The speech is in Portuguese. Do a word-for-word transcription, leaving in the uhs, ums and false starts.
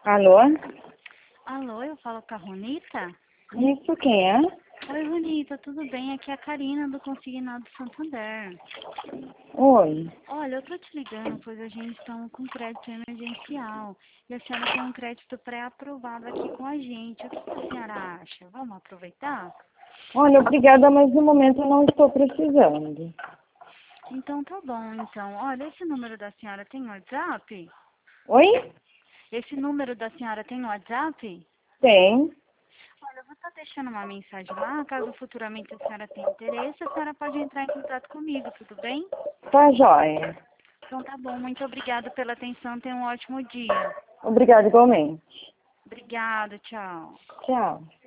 Alô? Alô, eu falo com a Ronita? Isso, quem é? Oi, Ronita, tudo bem? Aqui é a Karina do Consignado Santander. Oi. Olha, eu tô te ligando, pois a gente está com crédito emergencial. E a senhora tem um crédito pré-aprovado aqui com a gente. O que a senhora acha? Vamos aproveitar? Olha, obrigada, mas no momento eu não estou precisando. Então tá bom, então. Olha, esse número da senhora tem WhatsApp? Oi? Esse número da senhora tem WhatsApp? Tem. Olha, eu vou estar deixando uma mensagem lá, caso futuramente a senhora tenha interesse, a senhora pode entrar em contato comigo, tudo bem? Tá jóia. Então tá bom, muito obrigada pela atenção, tenha um ótimo dia. Obrigada igualmente. Obrigada, tchau. Tchau.